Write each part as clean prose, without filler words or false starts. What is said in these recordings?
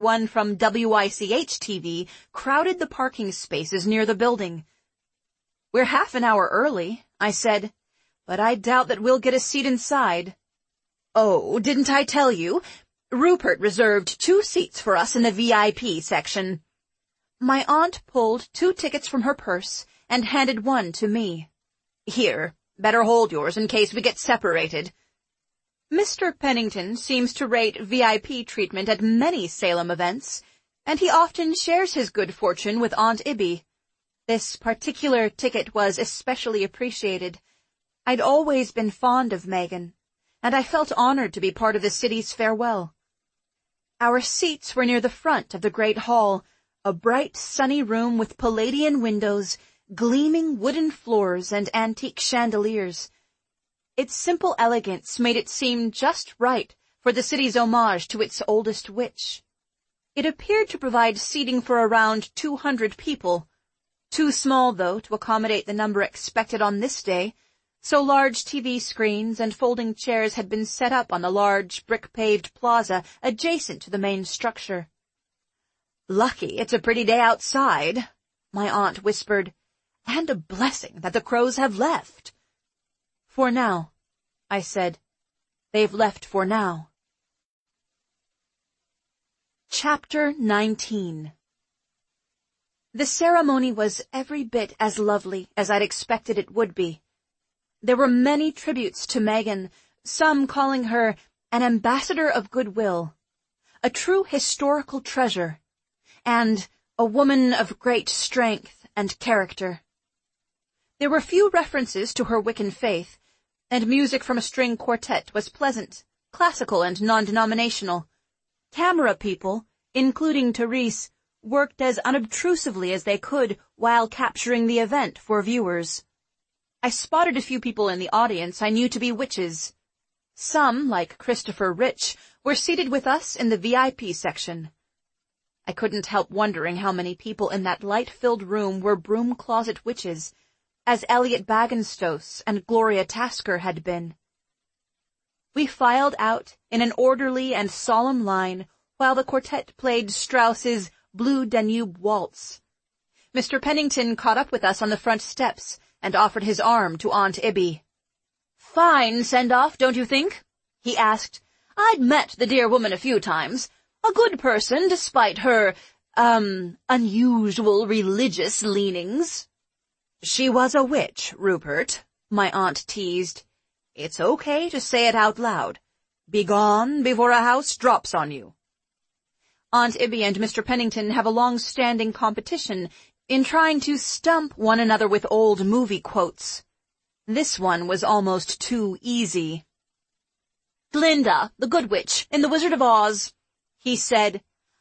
one from WICH-TV crowded the parking spaces near the building. "We're half an hour early," I said, "but I doubt that we'll get a seat inside." "Oh, didn't I tell you? Rupert reserved 2 seats for us in the VIP section." My aunt pulled 2 tickets from her purse and handed one to me. "Here, better hold yours in case we get separated." Mr. Pennington seems to rate VIP treatment at many Salem events, and he often shares his good fortune with Aunt Ibby. This particular ticket was especially appreciated. I'd always been fond of Megan, and I felt honored to be part of the city's farewell. Our seats were near the front of the great hall, a bright, sunny room with Palladian windows, gleaming wooden floors, and antique chandeliers. Its simple elegance made it seem just right for the city's homage to its oldest witch. It appeared to provide seating for around 200 people, too small, though, to accommodate the number expected on this day, so large TV screens and folding chairs had been set up on the large brick-paved plaza adjacent to the main structure. "Lucky it's a pretty day outside," my aunt whispered, "and a blessing that the crows have left." "For now," I said. "They've left for now." Chapter 19. The ceremony was every bit as lovely as I'd expected it would be. There were many tributes to Megan, some calling her an ambassador of goodwill, a true historical treasure, and a woman of great strength and character. There were few references to her Wiccan faith, and music from a string quartet was pleasant, classical and non-denominational. Camera people, including Therese, worked as unobtrusively as they could while capturing the event for viewers. I spotted a few people in the audience I knew to be witches. Some, like Christopher Rich, were seated with us in the VIP section. I couldn't help wondering how many people in that light-filled room were broom closet witches, as Elliot Bagenstos and Gloria Tasker had been. We filed out in an orderly and solemn line while the quartet played Strauss's Blue Danube Waltz. Mr. Pennington caught up with us on the front steps and offered his arm to Aunt Ibby. "Fine send-off, don't you think?" he asked. "I'd met the dear woman a few times. A good person, despite her, unusual religious leanings." "She was a witch, Rupert," my aunt teased. "It's okay to say it out loud. Be gone before a house drops on you." Aunt Ibby and Mr. Pennington have a long-standing competition in trying to stump one another with old movie quotes. This one was almost too easy. "Glinda, the Good Witch, in The Wizard of Oz," he said.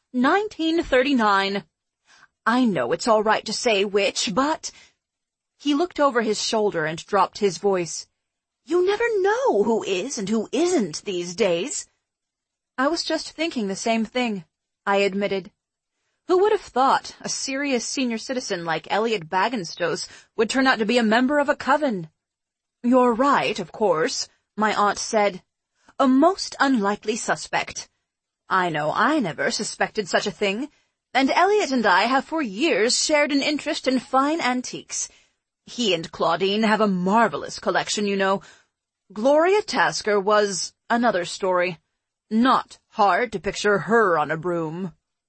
1939. "I know it's all right to say witch, but—" He looked over his shoulder and dropped his voice. "You never know who is and who isn't these days." "I was just thinking the same thing," I admitted. "Who would have thought a serious senior citizen like Elliot Bagenstos would turn out to be a member of a coven?" "You're right, of course," my aunt said. "A most unlikely suspect. I know I never suspected such a thing, and Elliot and I have for years shared an interest in fine antiques. He and Claudine have a marvelous collection, you know. Gloria Tasker was another story. Not hard to picture her on a broom."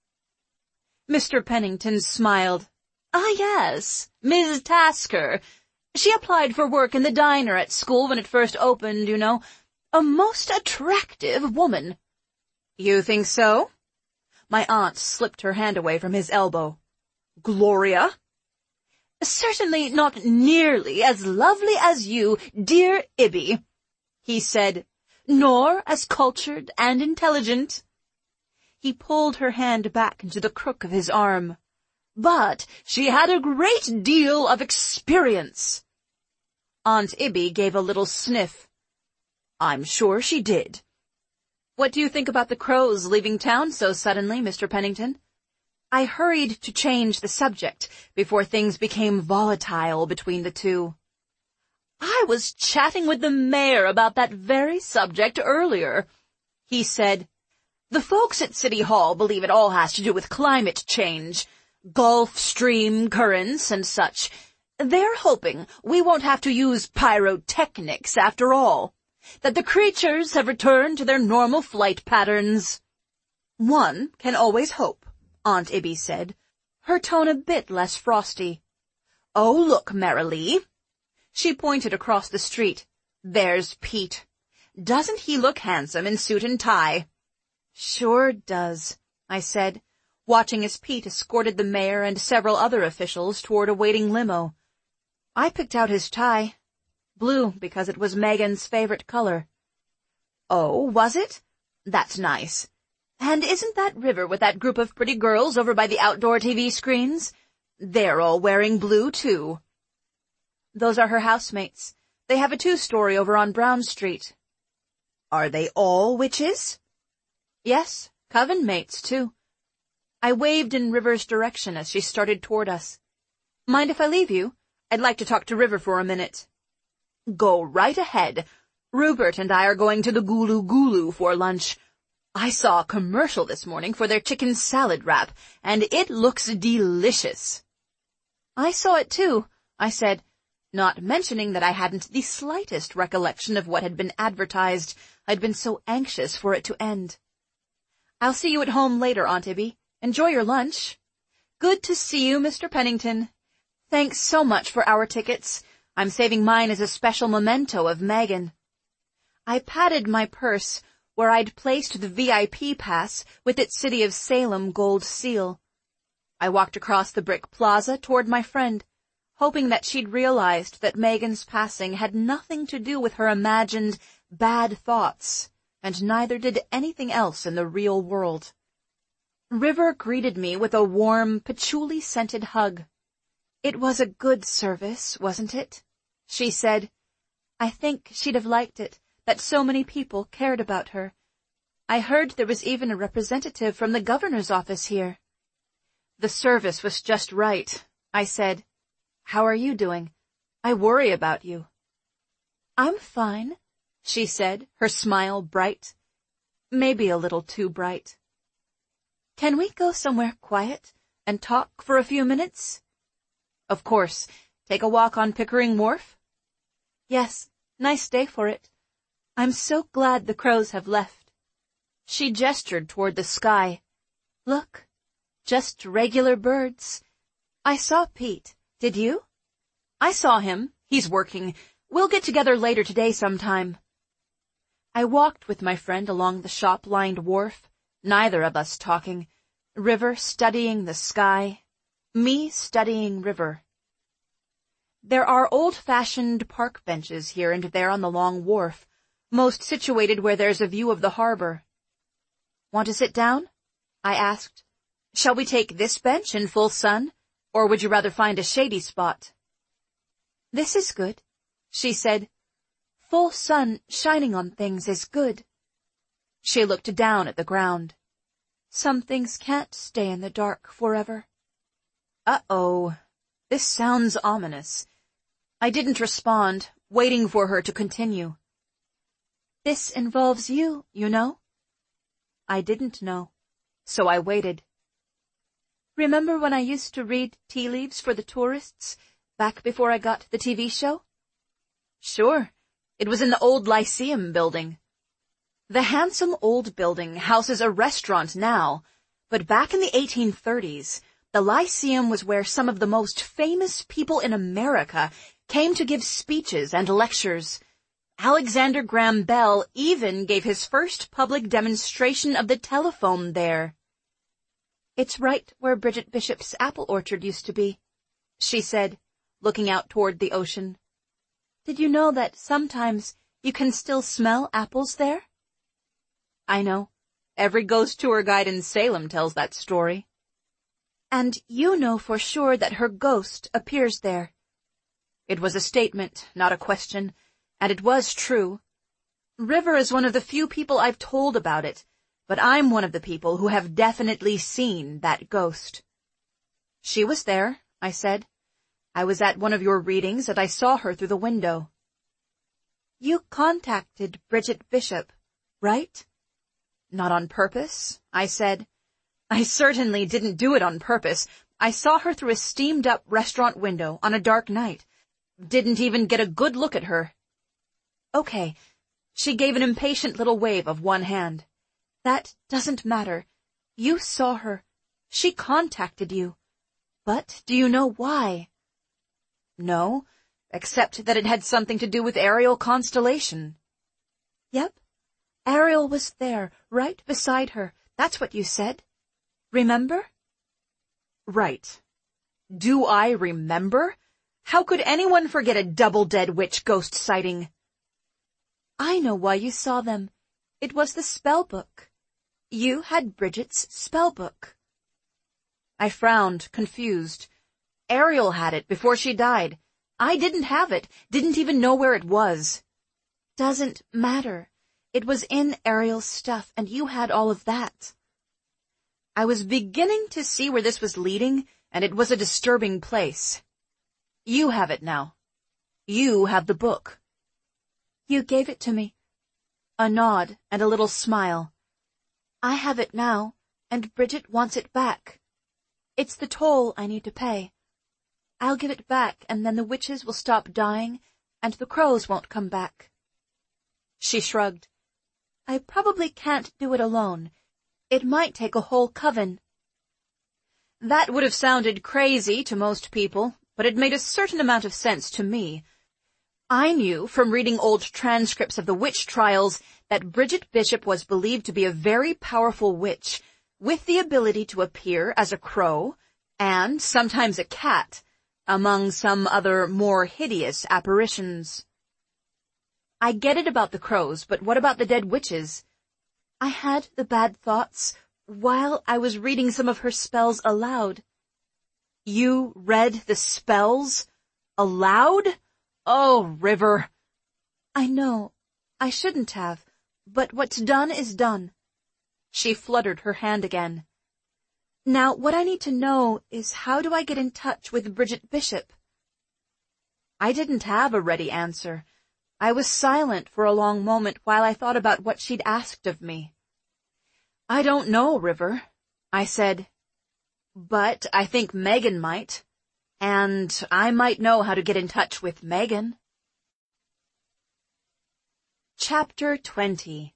Mr. Pennington smiled. "Ah, yes, Ms. Tasker. She applied for work in the diner at school when it first opened, you know. A most attractive woman." "You think so?" My aunt slipped her hand away from his elbow. "Gloria?" "Certainly not nearly as lovely as you, dear Ibby," he said, "nor as cultured and intelligent." He pulled her hand back into the crook of his arm. "But she had a great deal of experience." Aunt Ibby gave a little sniff. "I'm sure she did." "What do you think about the crows leaving town so suddenly, Mr. Pennington?" I hurried to change the subject before things became volatile between the two. "I was chatting with the mayor about that very subject earlier," he said. The folks at City Hall believe it all has to do with climate change, Gulf Stream currents and such. They're hoping we won't have to use pyrotechnics after all, that the creatures have returned to their normal flight patterns. One can always hope, Aunt Ibby said, her tone a bit less frosty. Oh, look, Marilee. She pointed across the street. There's Pete. Doesn't he look handsome in suit and tie? Sure does, I said, watching as Pete escorted the mayor and several other officials toward a waiting limo. I picked out his tie. Blue, because it was Megan's favorite color. Oh, was it? That's nice. And isn't that River with that group of pretty girls over by the outdoor TV screens? They're all wearing blue, too. Those are her housemates. They have a 2-story over on Brown Street. Are they all witches? Yes, coven mates, too. I waved in River's direction as she started toward us. Mind if I leave you? I'd like to talk to River for a minute. Go right ahead. Rupert and I are going to the Gulu Gulu for lunch. I saw a commercial this morning for their chicken salad wrap, and it looks delicious. I saw it too, I said, not mentioning that I hadn't the slightest recollection of what had been advertised. I'd been so anxious for it to end. I'll see you at home later, Aunt Ibby. Enjoy your lunch. Good to see you, Mr. Pennington. Thanks so much for our tickets. I'm saving mine as a special memento of Megan. I patted my purse, where I'd placed the VIP pass with its City of Salem gold seal. I walked across the brick plaza toward my friend, hoping that she'd realized that Megan's passing had nothing to do with her imagined bad thoughts, and neither did anything else in the real world. River greeted me with a warm, patchouli-scented hug. It was a good service, wasn't it? She said. I think she'd have liked it, that so many people cared about her. I heard there was even a representative from the governor's office here. The service was just right, I said. How are you doing? I worry about you. I'm fine, she said, her smile bright. Maybe a little too bright. Can we go somewhere quiet and talk for a few minutes? Of course. Take a walk on Pickering Wharf? Yes, nice day for it. I'm so glad the crows have left. She gestured toward the sky. Look, just regular birds. I saw Pete. Did you? I saw him. He's working. We'll get together later today sometime. I walked with my friend along the shop-lined wharf, neither of us talking, River studying the sky, me studying River. There are old-fashioned park benches here and there on the long wharf, most situated where there's a view of the harbor. Want to sit down? I asked. Shall we take this bench in full sun, or would you rather find a shady spot? This is good, she said. Full sun shining on things is good. She looked down at the ground. Some things can't stay in the dark forever. Uh-oh. This sounds ominous. I didn't respond, waiting for her to continue. This involves you, you know. I didn't know, so I waited. Remember when I used to read tea leaves for the tourists, back before I got the TV show? Sure. It was in the old Lyceum building. The handsome old building houses a restaurant now, but back in the 1830s, the Lyceum was where some of the most famous people in America came to give speeches and lectures. Alexander Graham Bell even gave his first public demonstration of the telephone there. It's right where Bridget Bishop's apple orchard used to be, she said, looking out toward the ocean. Did you know that sometimes you can still smell apples there? I know. Every ghost tour guide in Salem tells that story. And you know for sure that her ghost appears there. It was a statement, not a question, and it was true. River is one of the few people I've told about it, but I'm one of the people who have definitely seen that ghost. She was there, I said. I was at one of your readings and I saw her through the window. You contacted Bridget Bishop, right? Not on purpose, I said. I certainly didn't do it on purpose. I saw her through a steamed-up restaurant window on a dark night. Didn't even get a good look at her. Okay. She gave an impatient little wave of one hand. That doesn't matter. You saw her. She contacted you. But do you know why? No, except that it had something to do with Ariel Constellation. Yep. Ariel was there, right beside her. That's what you said. Remember? Right. Do I remember? How could anyone forget a double-dead witch ghost sighting? I know why you saw them. It was the spell book. You had Bridget's spell book. I frowned, confused. Ariel had it before she died. I didn't have it, didn't even know where it was. Doesn't matter. It was in Ariel's stuff, and you had all of that. I was beginning to see where this was leading, and it was a disturbing place. You have it now. You have the book. You gave it to me. A nod and a little smile. I have it now, and Bridget wants it back. It's the toll I need to pay. I'll give it back, and then the witches will stop dying, and the crows won't come back. She shrugged. I probably can't do it alone. It might take a whole coven. That would have sounded crazy to most people, but it made a certain amount of sense to me. I knew from reading old transcripts of the witch trials that Bridget Bishop was believed to be a very powerful witch, with the ability to appear as a crow, and sometimes a cat, among some other more hideous apparitions. I get it about the crows, but what about the dead witches? I had the bad thoughts while I was reading some of her spells aloud. You read the spells aloud? Oh, River. I know. I shouldn't have, but what's done is done. She fluttered her hand again. Now, what I need to know is how do I get in touch with Bridget Bishop? I didn't have a ready answer. I was silent for a long moment while I thought about what she'd asked of me. I don't know, River, I said. But I think Megan might. And I might know how to get in touch with Megan. Chapter 20.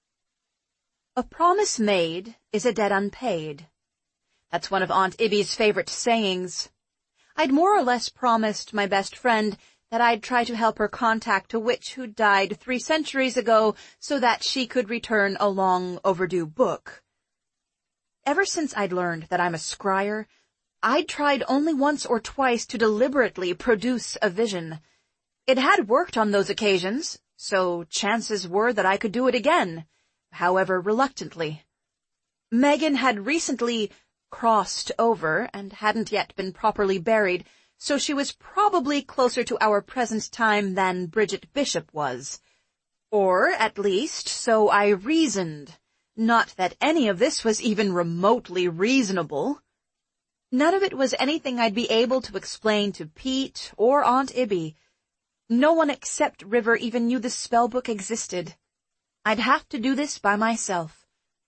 A promise made is a debt unpaid. That's one of Aunt Ibby's favorite sayings. I'd more or less promised my best friend that I'd try to help her contact a witch who died 3 centuries ago so that she could return a long overdue book. Ever since I'd learned that I'm a scryer, I'd tried only once or twice to deliberately produce a vision. It had worked on those occasions, so chances were that I could do it again, however reluctantly. Megan had recently crossed over and hadn't yet been properly buried, so she was probably closer to our present time than Bridget Bishop was. Or, at least, so I reasoned. Not that any of this was even remotely reasonable. None of it was anything I'd be able to explain to Pete or Aunt Ibby. No one except River even knew the spellbook existed. I'd have to do this by myself.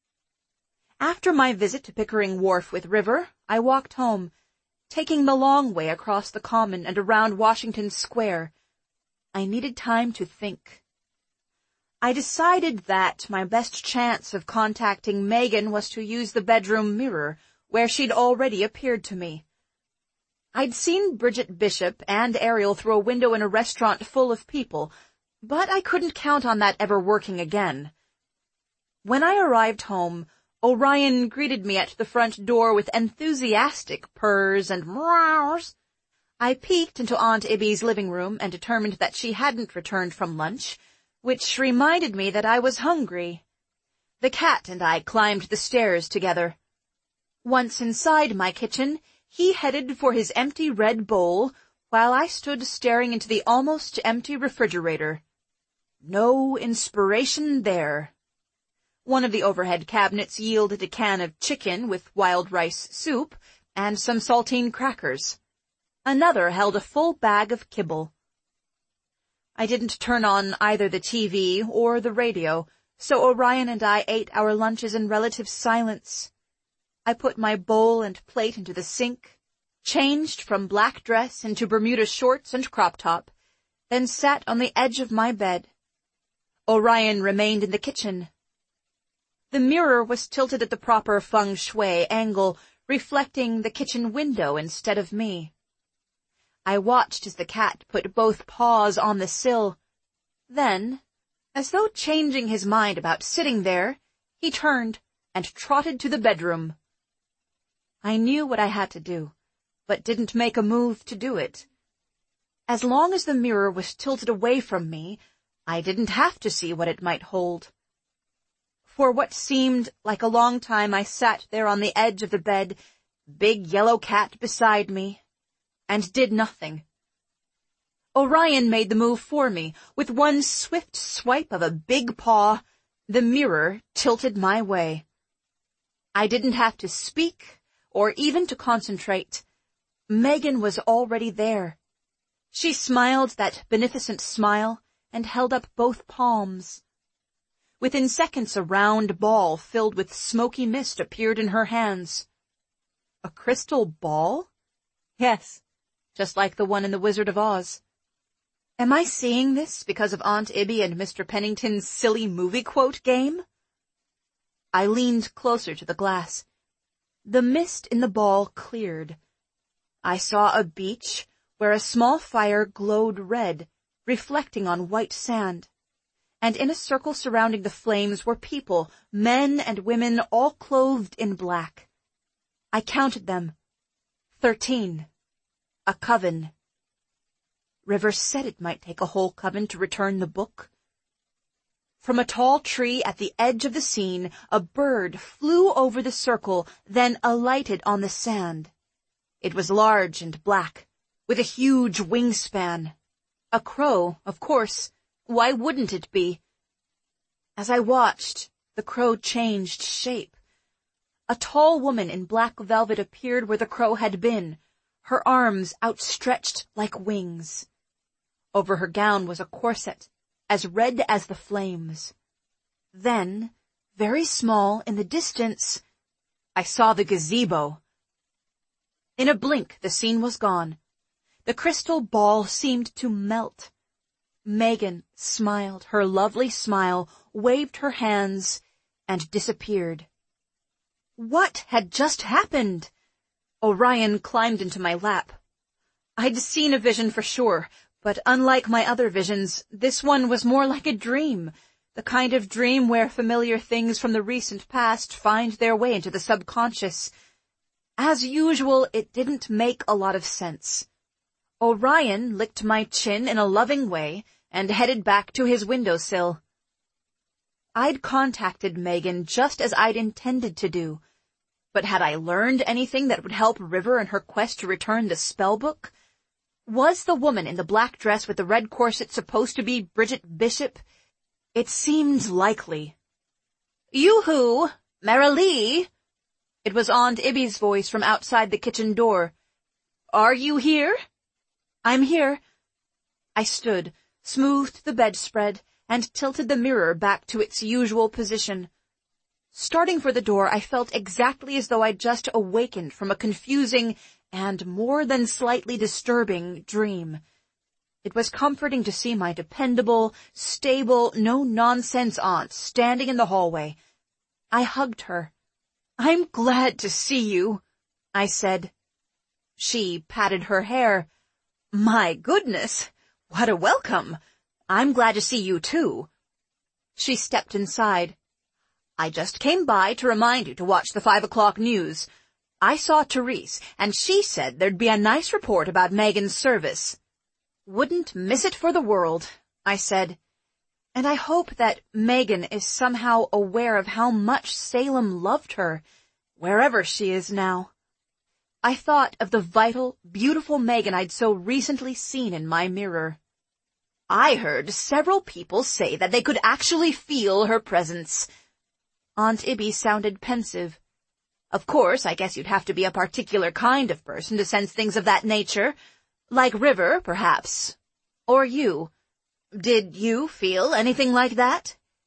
After my visit to Pickering Wharf with River, I walked home, taking the long way across the Common and around Washington Square. I needed time to think. I decided that my best chance of contacting Megan was to use the bedroom mirror, where she'd already appeared to me. I'd seen Bridget Bishop and Ariel through a window in a restaurant full of people, but I couldn't count on that ever working again. When I arrived home, Orion greeted me at the front door with enthusiastic purrs and meows. I peeked into Aunt Ibby's living room and determined that she hadn't returned from lunch, which reminded me that I was hungry. The cat and I climbed the stairs together. Once inside my kitchen, he headed for his empty red bowl, while I stood staring into the almost empty refrigerator. No inspiration there. One of the overhead cabinets yielded a can of chicken with wild rice soup and some saltine crackers. Another held a full bag of kibble. I didn't turn on either the TV or the radio, So Orion and I ate our lunches in relative silence. I put my bowl and plate into the sink, changed from black dress into Bermuda shorts and crop top, then sat on the edge of my bed. Orion remained in the kitchen. The mirror was tilted at the proper feng shui angle, reflecting the kitchen window instead of me. I watched as the cat put both paws on the sill. Then, as though changing his mind about sitting there, he turned and trotted to the bedroom. I knew what I had to do, but didn't make a move to do it. As long as the mirror was tilted away from me, I didn't have to see what it might hold. For what seemed like a long time I sat there on the edge of the bed, big yellow cat beside me, and did nothing. Orion made the move for me. With one swift swipe of a big paw, the mirror tilted my way. I didn't have to speak or even to concentrate. Megan was already there. She smiled that beneficent smile and held up both palms. Within seconds, a round ball filled with smoky mist appeared in her hands. A crystal ball? Yes, just like the one in The Wizard of Oz. Am I seeing this because of Aunt Ibby and Mr. Pennington's silly movie quote game? I leaned closer to the glass. The mist in the ball cleared. I saw a beach where a small fire glowed red, reflecting on white sand. And in a circle surrounding the flames were people, men and women, all clothed in black. I counted them. 13. A coven. River said it might take a whole coven to return the book. From a tall tree at the edge of the scene, a bird flew over the circle, then alighted on the sand. It was large and black, with a huge wingspan. A crow, of course. Why wouldn't it be? As I watched, the crow changed shape. A tall woman in black velvet appeared where the crow had been, her arms outstretched like wings. Over her gown was a corset, as red as the flames. Then, very small in the distance, I saw the gazebo. In a blink, the scene was gone. The crystal ball seemed to melt. Megan smiled her lovely smile, waved her hands, and disappeared. What had just happened? Orion climbed into my lap. I'd seen a vision for sure, but unlike my other visions, this one was more like a dream, the kind of dream where familiar things from the recent past find their way into the subconscious. As usual, it didn't make a lot of sense. Orion licked my chin in a loving way and headed back to his windowsill. I'd contacted Megan just as I'd intended to do, but had I learned anything that would help River in her quest to return the spellbook? Was the woman in the black dress with the red corset supposed to be Bridget Bishop? It seemed likely. Yoo-hoo! Marilee! It was Aunt Ibby's voice from outside the kitchen door. Are you here? I'm here. I stood, smoothed the bedspread, and tilted the mirror back to its usual position. Starting for the door, I felt exactly as though I'd just awakened from a confusing and more than slightly disturbing dream. It was comforting to see my dependable, stable, no-nonsense aunt standing in the hallway. I hugged her. I'm glad to see you, I said. She patted her hair. My goodness, what a welcome. I'm glad to see you too. She stepped inside. I just came by to remind you to watch the 5 o'clock news. I saw Therese, and she said there'd be a nice report about Megan's service. Wouldn't miss it for the world, I said. And I hope that Megan is somehow aware of how much Salem loved her, wherever she is now. I thought of the vital, beautiful Megan I'd so recently seen in my mirror. I heard several people say that they could actually feel her presence. Aunt Ibby sounded pensive. Of course, I guess you'd have to be a particular kind of person to sense things of that nature. Like River, perhaps. Or you. Did you feel anything like that?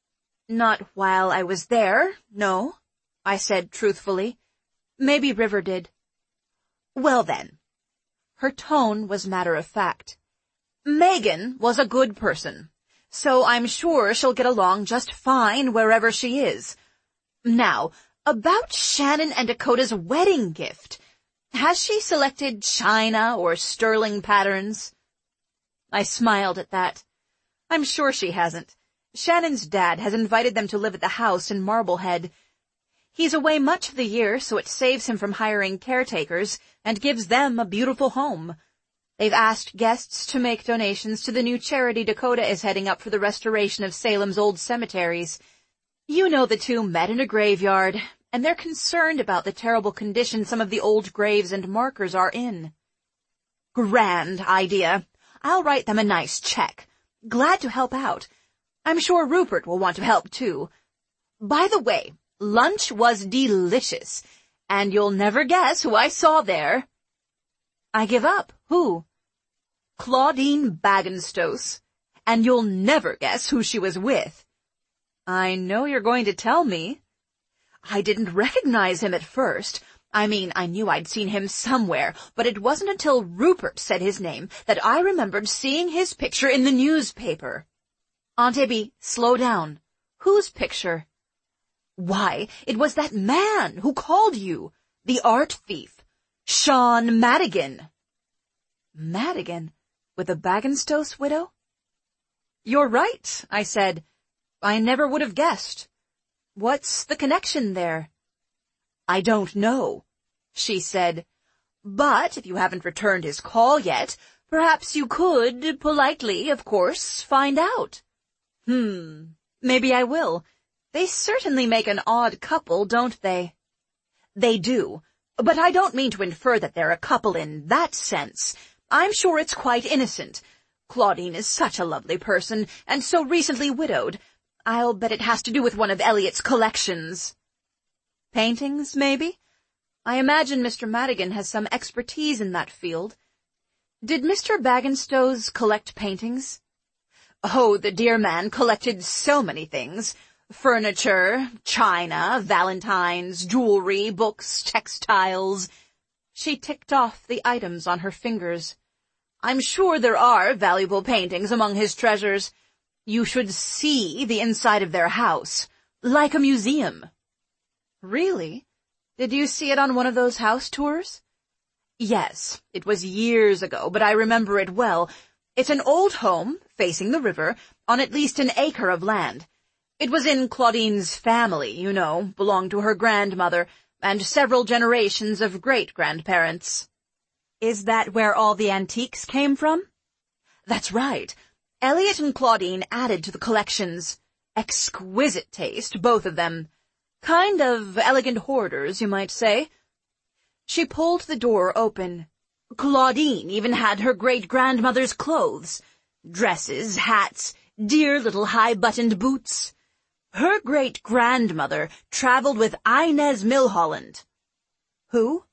Not while I was there, no, I said truthfully. Maybe River did. Well then. Her tone was matter-of-fact. Megan was a good person, so I'm sure she'll get along just fine wherever she is. Now, about Shannon and Dakota's wedding gift. Has she selected china or sterling patterns? I smiled at that. I'm sure she hasn't. Shannon's dad has invited them to live at the house in Marblehead. He's away much of the year, so it saves him from hiring caretakers and gives them a beautiful home. They've asked guests to make donations to the new charity Dakota is heading up for the restoration of Salem's old cemeteries. You know the two met in a graveyard, and they're concerned about the terrible condition some of the old graves and markers are in. Grand idea. I'll write them a nice check. Glad to help out. I'm sure Rupert will want to help too. By the way, lunch was delicious, and you'll never guess who I saw there. I give up. Who? Claudine Bagenstoss. And you'll never guess who she was with. I know you're going to tell me. I didn't recognize him at first. I mean, I knew I'd seen him somewhere, but it wasn't until Rupert said his name that I remembered seeing his picture in the newspaper. Aunt Ibby, slow down. Whose picture? Why, it was that man who called you, the art thief, Sean Madigan. Madigan? With the Bagenstoss widow? You're right, I said. I never would have guessed. What's the connection there? I don't know, she said. But if you haven't returned his call yet, perhaps you could, politely, of course, find out. Maybe I will. They certainly make an odd couple, don't they? They do, but I don't mean to infer that they're a couple in that sense. I'm sure it's quite innocent. Claudine is such a lovely person, and so recently widowed. I'll bet it has to do with one of Elliot's collections. Paintings, maybe? I imagine Mr. Madigan has some expertise in that field. Did Mr. Bagenstoss collect paintings? Oh, the dear man collected so many things. Furniture, china, valentines, jewelry, books, textiles. She ticked off the items on her fingers. I'm sure there are valuable paintings among his treasures. You should see the inside of their house, like a museum. Really? Did you see it on one of those house tours? Yes, it was years ago, but I remember it well. It's an old home, facing the river, on at least an acre of land. It was in Claudine's family, you know, belonged to her grandmother, and several generations of great-grandparents. Is that where all the antiques came from? That's right. Elliot and Claudine added to the collections. Exquisite taste, both of them. Kind of elegant hoarders, you might say. She pulled the door open. Claudine even had her great-grandmother's clothes. Dresses, hats, dear little high-buttoned boots. Her great-grandmother traveled with Inez Milholland. Who?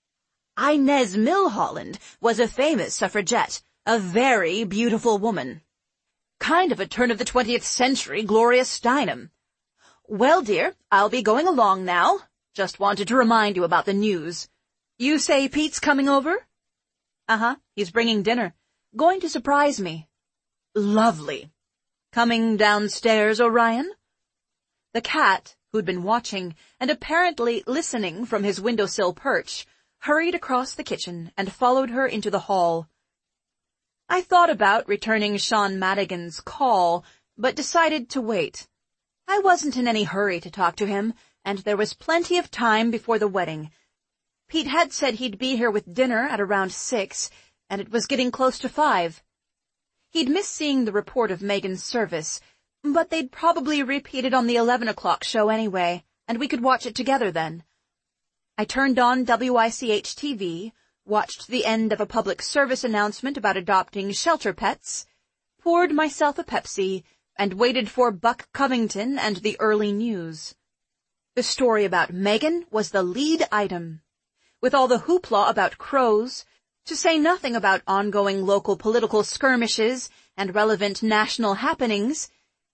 Inez Milholland was a famous suffragette, a very beautiful woman. Kind of a turn of the 20th century Gloria Steinem. Well, dear, I'll be going along now. Just wanted to remind you about the news. You say Pete's coming over? Uh-huh, he's bringing dinner. Going to surprise me. Lovely. Coming downstairs, Orion? The cat, who'd been watching and apparently listening from his windowsill perch, hurried across the kitchen and followed her into the hall. I thought about returning Sean Madigan's call, but decided to wait. I wasn't in any hurry to talk to him, and there was plenty of time before the wedding. Pete had said he'd be here with dinner at around 6, and it was getting close to 5. He'd missed seeing the report of Megan's service, but they'd probably repeat it on the 11 o'clock show anyway, and we could watch it together then. I turned on WICH-TV, watched the end of a public service announcement about adopting shelter pets, poured myself a Pepsi, and waited for Buck Covington and the early news. The story about Megan was the lead item. With all the hoopla about crows, to say nothing about ongoing local political skirmishes and relevant national happenings,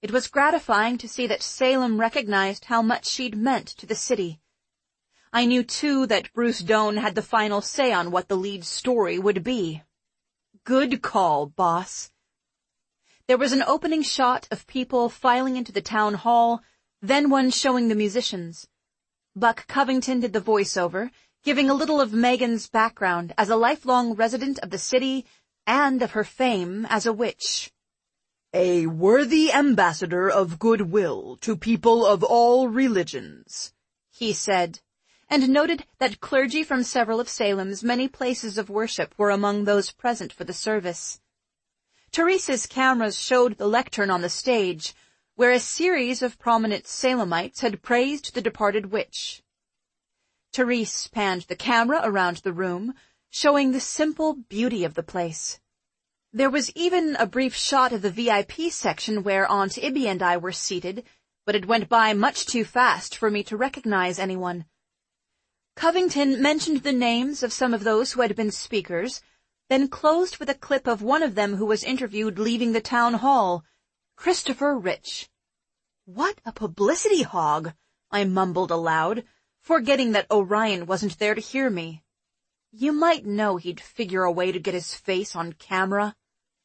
It was gratifying to see that Salem recognized how much she'd meant to the city. I knew, too, that Bruce Doane had the final say on what the lead story would be. Good call, boss. There was an opening shot of people filing into the town hall, then one showing the musicians. Buck Covington did the voiceover, giving a little of Megan's background as a lifelong resident of the city and of her fame as a witch. A worthy ambassador of goodwill to people of all religions, he said, and noted that clergy from several of Salem's many places of worship were among those present for the service. Teresa's cameras showed the lectern on the stage, where a series of prominent Salemites had praised the departed witch. Therese panned the camera around the room, showing the simple beauty of the place. There was even a brief shot of the VIP section where Aunt Ibby and I were seated, but it went by much too fast for me to recognize anyone. Covington mentioned the names of some of those who had been speakers, then closed with a clip of one of them who was interviewed leaving the town hall, Christopher Rich. What a publicity hog, I mumbled aloud, forgetting that Orion wasn't there to hear me. You might know he'd figure a way to get his face on camera.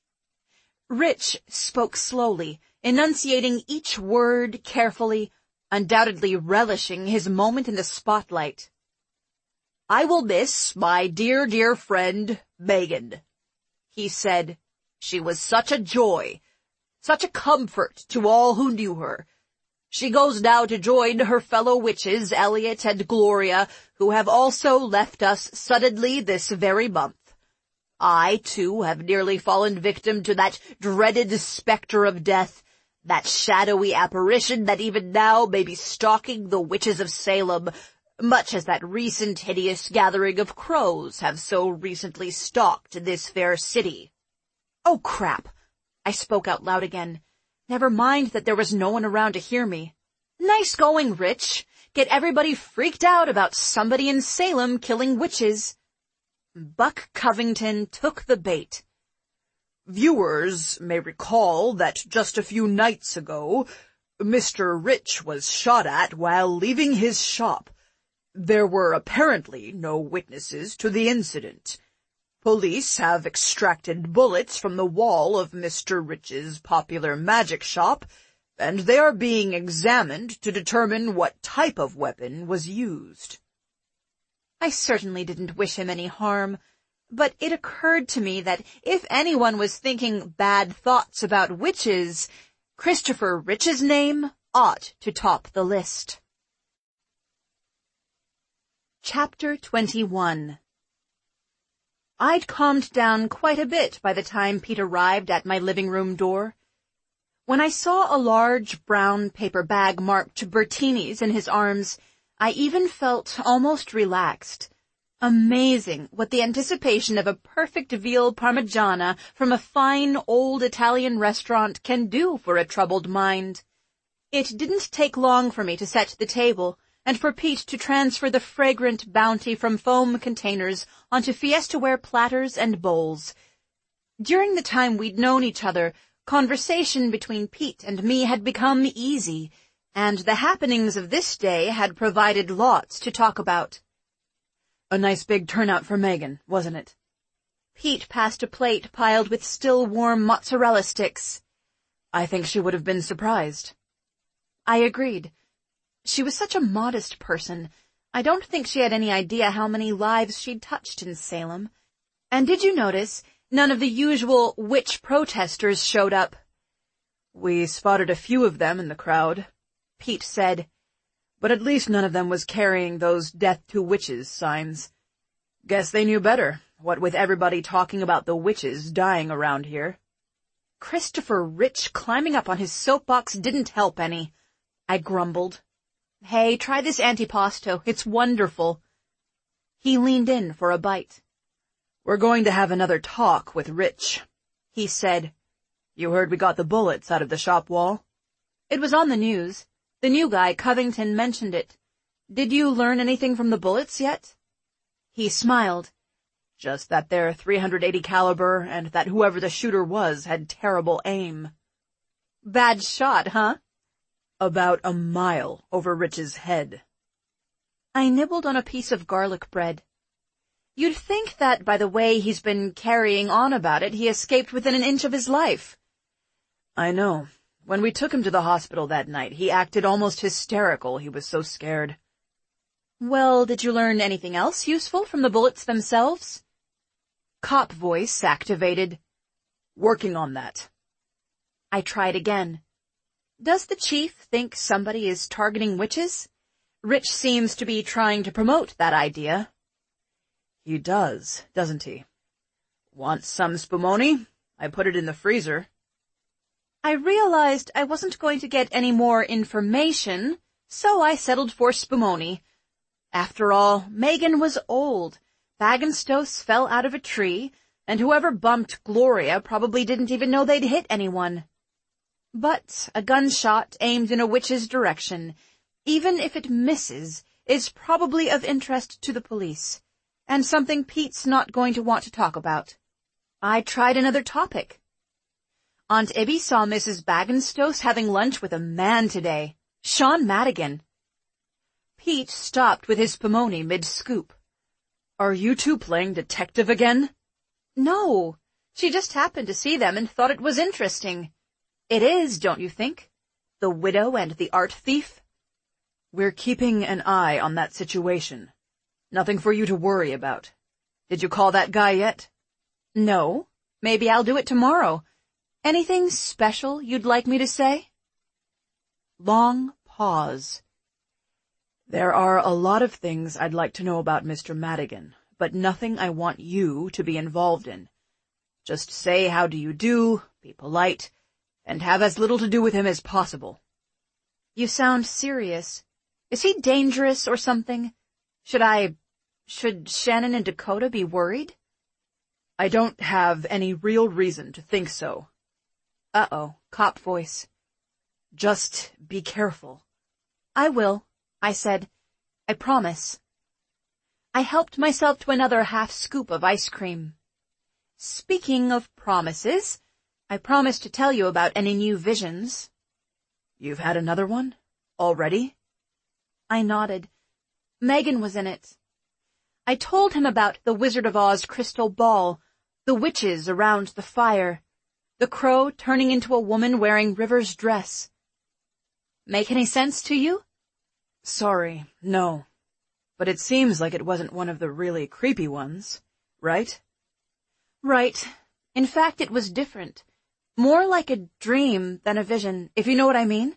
Rich spoke slowly, enunciating each word carefully, undoubtedly relishing his moment in the spotlight. "I will miss my dear, dear friend, Megan," he said. "She was such a joy, such a comfort to all who knew her. She goes now to join her fellow witches, Elliot and Gloria, who have also left us suddenly this very month. I, too, have nearly fallen victim to that dreaded specter of death, that shadowy apparition that even now may be stalking the witches of Salem, much as that recent hideous gathering of crows have so recently stalked this fair city." "Oh, crap!" I spoke out loud again. Never mind that there was no one around to hear me. "Nice going, Rich. Get everybody freaked out about somebody in Salem killing witches." Buck Covington took the bait. "Viewers may recall that just a few nights ago, Mr. Rich was shot at while leaving his shop. There were apparently no witnesses to the incident. Police have extracted bullets from the wall of Mr. Rich's popular magic shop, and they are being examined to determine what type of weapon was used." I certainly didn't wish him any harm, but it occurred to me that if anyone was thinking bad thoughts about witches, Christopher Rich's name ought to top the list. Chapter 21. I'd calmed down quite a bit by the time Pete arrived at my living room door. When I saw a large brown paper bag marked Bertini's in his arms, I even felt almost relaxed. Amazing what the anticipation of a perfect veal parmigiana from a fine old Italian restaurant can do for a troubled mind. It didn't take long for me to set the table, and for Pete to transfer the fragrant bounty from foam containers onto Fiesta-ware platters and bowls. During the time we'd known each other, conversation between Pete and me had become easy, and the happenings of this day had provided lots to talk about. "A nice big turnout for Megan, wasn't it?" Pete passed a plate piled with still warm mozzarella sticks. "I think she would have been surprised." I agreed. She was such a modest person. I don't think she had any idea how many lives she'd touched in Salem. And did you notice none of the usual witch protesters showed up? "We spotted a few of them in the crowd," Pete said, "but at least none of them was carrying those death to witches signs. Guess they knew better, what with everybody talking about the witches dying around here." Christopher Rich climbing up on his soapbox didn't help any. I grumbled. "Hey, try this antipasto. It's wonderful." He leaned in for a bite. "We're going to have another talk with Rich," he said. "You heard we got the bullets out of the shop wall?" "It was on the news. The new guy, Covington, mentioned it. Did you learn anything from the bullets yet?" He smiled. "Just that they're .380 caliber and that whoever the shooter was had terrible aim." Bad shot, huh? About a mile over Rich's head. I nibbled on a piece of garlic bread. You'd think that by the way he's been carrying on about it, he escaped within an inch of his life. I know. When we took him to the hospital that night, he acted almost hysterical. He was so scared. Well, did you learn anything else useful from the bullets themselves? Cop voice activated. Working on that. I tried again. Does the chief think somebody is targeting witches? Rich seems to be trying to promote that idea. He does, doesn't he? Want some spumoni? I put it in the freezer. I realized I wasn't going to get any more information, so I settled for spumoni. After all, Megan was old. Baggenstos fell out of a tree, and whoever bumped Gloria probably didn't even know they'd hit anyone. But a gunshot aimed in a witch's direction, even if it misses, is probably of interest to the police, and something Pete's not going to want to talk about. I tried another topic. Aunt Ibby saw Mrs. Baggenstos having lunch with a man today, Sean Madigan. Pete stopped with his pomoni mid-scoop. Are you two playing detective again? No, she just happened to see them and thought it was interesting. It is, don't you think? The widow and the art thief? We're keeping an eye on that situation. Nothing for you to worry about. Did you call that guy yet? No. Maybe I'll do it tomorrow. Anything special you'd like me to say? Long pause. There are a lot of things I'd like to know about Mr. Madigan, but nothing I want you to be involved in. Just say how do you do, be polite, and have as little to do with him as possible. You sound serious. Is he dangerous or something? Should Shannon and Dakota be worried? I don't have any real reason to think so. Uh-oh, cop voice. Just be careful. I will, I said. I promise. I helped myself to another half scoop of ice cream. Speaking of promises, I promised to tell you about any new visions. You've had another one? Already? I nodded. Megan was in it. I told him about the Wizard of Oz crystal ball, the witches around the fire, the crow turning into a woman wearing River's dress. Make any sense to you? Sorry, no. But it seems like it wasn't one of the really creepy ones, right? Right. In fact, it was different. More like a dream than a vision, if you know what I mean.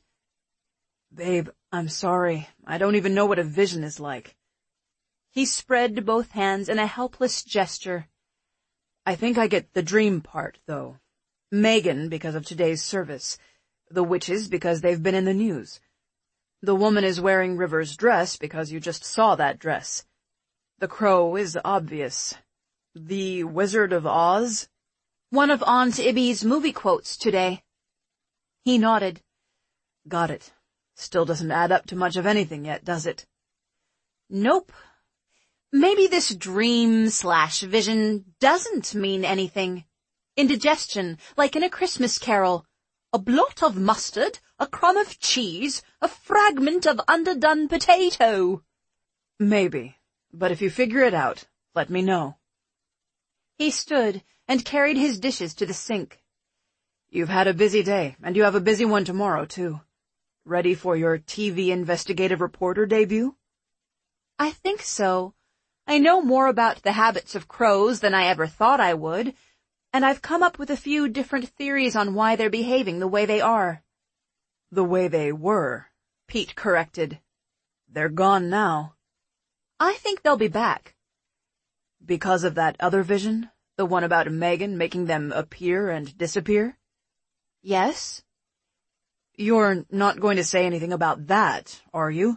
Babe, I'm sorry. I don't even know what a vision is like. He spread both hands in a helpless gesture. I think I get the dream part, though. Megan, because of today's service. The witches, because they've been in the news. The woman is wearing River's dress because you just saw that dress. The crow is obvious. The Wizard of Oz? One of Aunt Ibby's movie quotes today. He nodded. Got it. Still doesn't add up to much of anything yet, does it? Nope. Maybe this dream/vision doesn't mean anything. Indigestion, like in A Christmas Carol. A blot of mustard, a crumb of cheese, a fragment of underdone potato. Maybe, but if you figure it out, let me know. He stood and carried his dishes to the sink. You've had a busy day, and you have a busy one tomorrow, too. Ready for your TV investigative reporter debut? I think so. I know more about the habits of crows than I ever thought I would, and I've come up with a few different theories on why they're behaving the way they are. The way they were, Pete corrected. They're gone now. I think they'll be back. Because of that other vision? The one about Megan making them appear and disappear? Yes. You're not going to say anything about that, are you?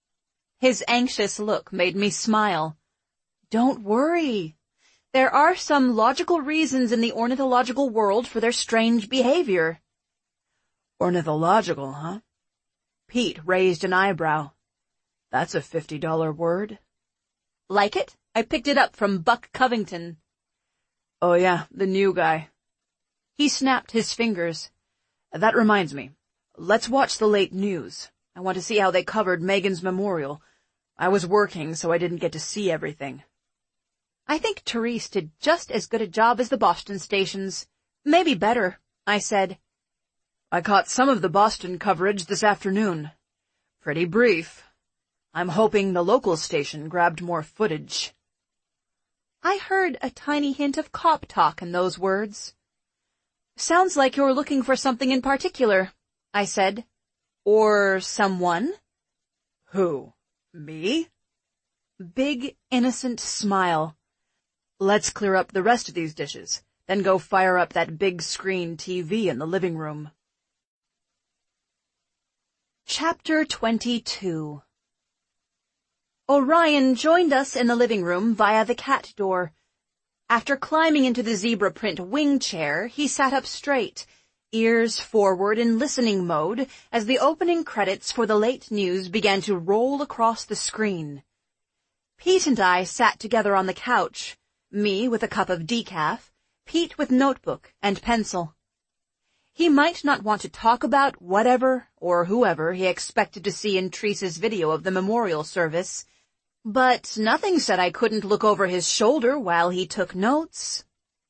His anxious look made me smile. Don't worry. There are some logical reasons in the ornithological world for their strange behavior. Ornithological, huh? Pete raised an eyebrow. That's a $50 word. Like it? I picked it up from Buck Covington. Oh yeah, the new guy. He snapped his fingers. That reminds me. Let's watch the late news. I want to see how they covered Megan's memorial. I was working, so I didn't get to see everything. I think Therese did just as good a job as the Boston stations. Maybe better, I said. I caught some of the Boston coverage this afternoon. Pretty brief. I'm hoping the local station grabbed more footage. I heard a tiny hint of cop talk in those words. Sounds like you're looking for something in particular, I said. Or someone? Who? Me? Big, innocent smile. Let's clear up the rest of these dishes, then go fire up that big screen TV in the living room. Chapter 22. Orion joined us in the living room via the cat door. After climbing into the zebra print wing chair, he sat up straight, ears forward in listening mode as the opening credits for the late news began to roll across the screen. Pete and I sat together on the couch, me with a cup of decaf, Pete with notebook and pencil. He might not want to talk about whatever or whoever he expected to see in Teresa's video of the memorial service, but nothing said I couldn't look over his shoulder while he took notes.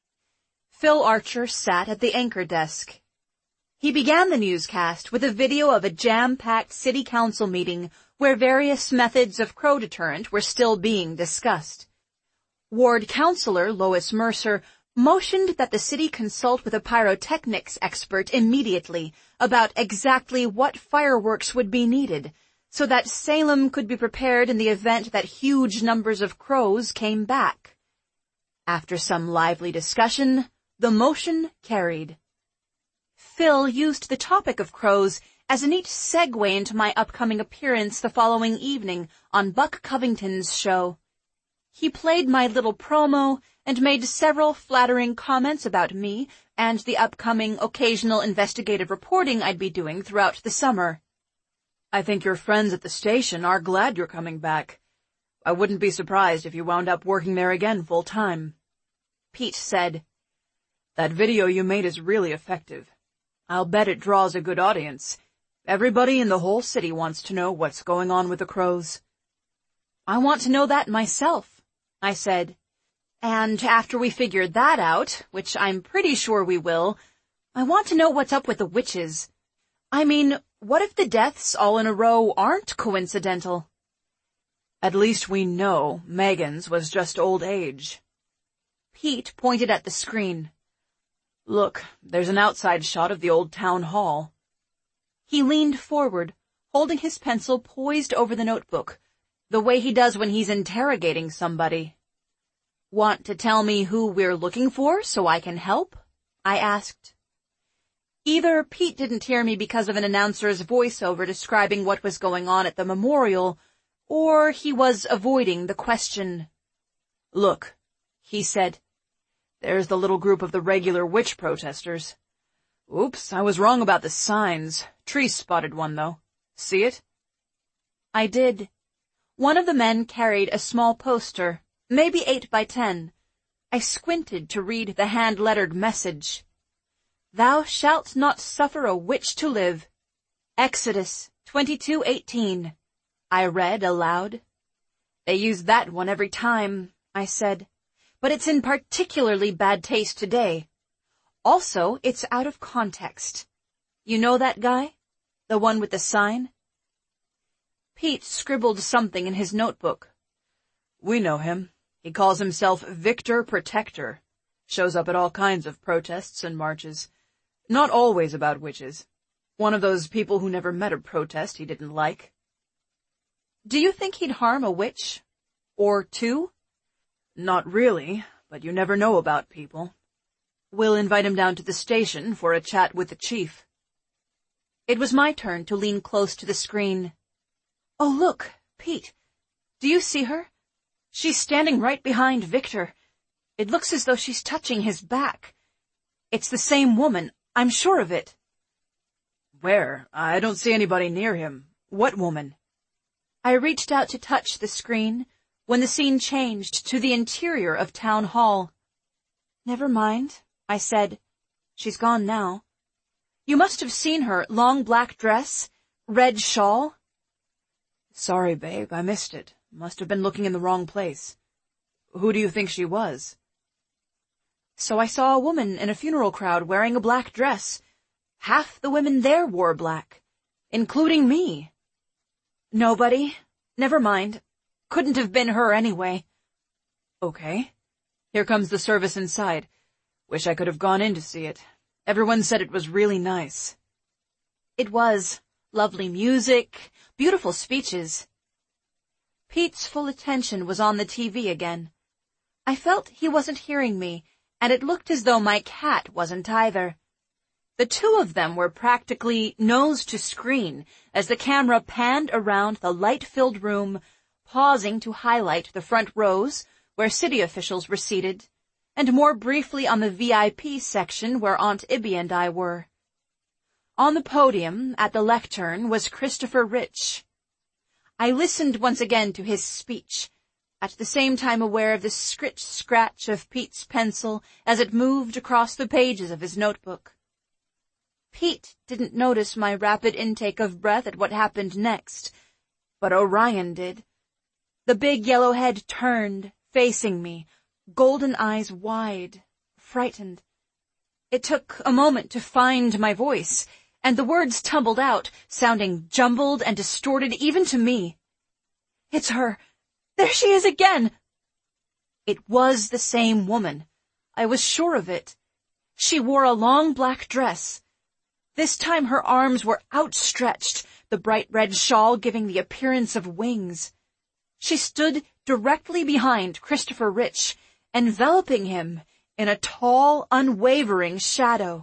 Phil Archer sat at the anchor desk. He began the newscast with a video of a jam-packed city council meeting where various methods of crow deterrent were still being discussed. Ward Councilor Lois Mercer motioned that the city consult with a pyrotechnics expert immediately about exactly what fireworks would be needed, so that Salem could be prepared in the event that huge numbers of crows came back. After some lively discussion, the motion carried. Phil used the topic of crows as a neat segue into my upcoming appearance the following evening on Buck Covington's show. He played my little promo and made several flattering comments about me and the upcoming occasional investigative reporting I'd be doing throughout the summer. I think your friends at the station are glad you're coming back. I wouldn't be surprised if you wound up working there again full-time. Pete said. That video you made is really effective. I'll bet it draws a good audience. Everybody in the whole city wants to know what's going on with the crows. I want to know that myself, I said. And after we figured that out, which I'm pretty sure we will, I want to know what's up with the witches. I mean, what if the deaths all in a row aren't coincidental? At least we know Megan's was just old age. Pete pointed at the screen. Look, there's an outside shot of the old town hall. He leaned forward, holding his pencil poised over the notebook, the way he does when he's interrogating somebody. Want to tell me who we're looking for so I can help? I asked. Either Pete didn't hear me because of an announcer's voiceover describing what was going on at the memorial, or he was avoiding the question. Look, he said. There's the little group of the regular witch protesters. Oops, I was wrong about the signs. Therese spotted one, though. See it? I did. One of the men carried a small poster, maybe 8 by 10. I squinted to read the hand-lettered message. Thou shalt not suffer a witch to live. Exodus 22:18. I read aloud. They use that one every time, I said, but it's in particularly bad taste today. Also, it's out of context. You know that guy? The one with the sign? Pete scribbled something in his notebook. We know him. He calls himself Victor Protector. Shows up at all kinds of protests and marches. Not always about witches. One of those people who never met a protest he didn't like. Do you think he'd harm a witch? Or two? Not really, but you never know about people. We'll invite him down to the station for a chat with the chief. It was my turn to lean close to the screen. Oh, look, Pete. Do you see her? She's standing right behind Victor. It looks as though she's touching his back. It's the same woman. I'm sure of it. Where? I don't see anybody near him. What woman? I reached out to touch the screen when the scene changed to the interior of Town Hall. Never mind, I said. She's gone now. You must have seen her, long black dress, red shawl." "Sorry, babe, I missed it. Must have been looking in the wrong place. Who do you think she was?" "So I saw a woman in a funeral crowd wearing a black dress. Half the women there wore black, including me." "Nobody. Never mind. Couldn't have been her anyway." "Okay. Here comes the service inside. Wish I could have gone in to see it. Everyone said it was really nice." It was. Lovely music, beautiful speeches. Pete's full attention was on the TV again. I felt he wasn't hearing me, and it looked as though my cat wasn't either. The two of them were practically nose to screen as the camera panned around the light-filled room, pausing to highlight the front rows where city officials were seated, and more briefly on the VIP section where Aunt Ibby and I were. On the podium, at the lectern, was Christopher Rich. I listened once again to his speech, at the same time aware of the scritch-scratch of Pete's pencil as it moved across the pages of his notebook. Pete didn't notice my rapid intake of breath at what happened next, but Orion did. The big yellow head turned, facing me, golden eyes wide, frightened. It took a moment to find my voice, and the words tumbled out, sounding jumbled and distorted even to me. "It's her! There she is again!" It was the same woman. I was sure of it. She wore a long black dress. This time her arms were outstretched, the bright red shawl giving the appearance of wings. She stood directly behind Christopher Rich, enveloping him in a tall, unwavering shadow.